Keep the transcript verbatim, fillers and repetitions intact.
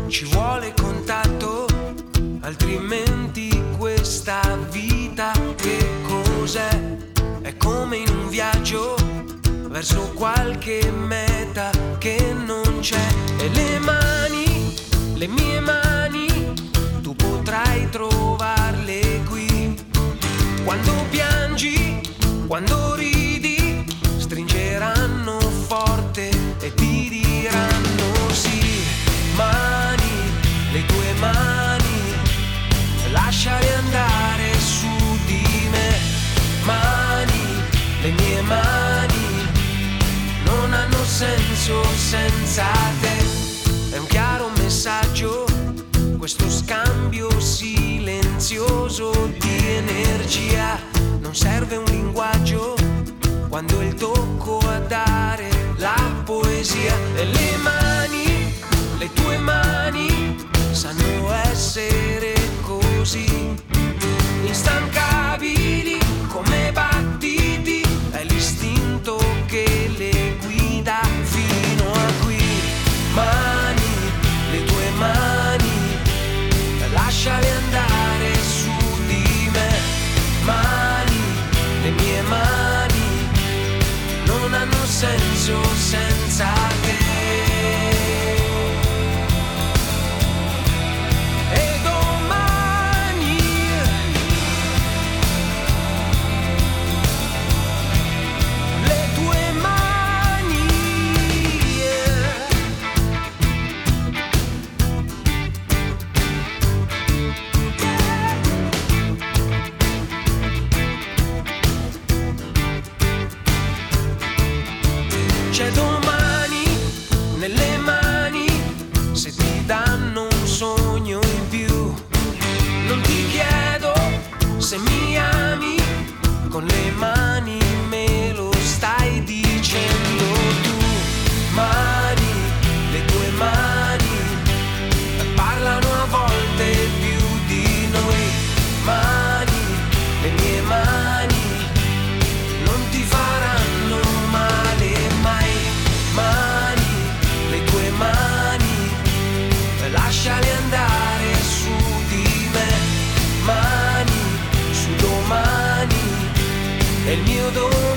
ci vuole contatto, altrimenti questa vita che cos'è? È come in un viaggio verso qualche meta che non c'è. E le mani, le mie mani, tu potrai trovarle qui. Quando piangi, quando ridi, stringeranno forte e ti diranno sì. Mani, le tue mani, lasciale andare su di me. Mani, le mie mani, non hanno senso senza te. È un chiaro messaggio, questo scambio silenzioso di energia. Non serve un linguaggio, quando è il tocco a dare la poesia. E le mani, le tue mani, sanno essere così instancabili come battiti. È l'istinto che le guida fino a qui. Mani, le tue mani, lasciale andare su di me. Mani, le mie mani, non hanno senso senza te. E domani le tue mani, c'è domani nelle mani, se ti danno un sogno in più. Non ti chiedo se mi ami, con le mani me lo stai dicendo tu. Mani, le tue mani, parlano a volte più di noi. Mani, le mie mani, non ti faranno male mai. Mani, le tue mani, lasciale andare su di me. Mani, su domani, è il mio domani.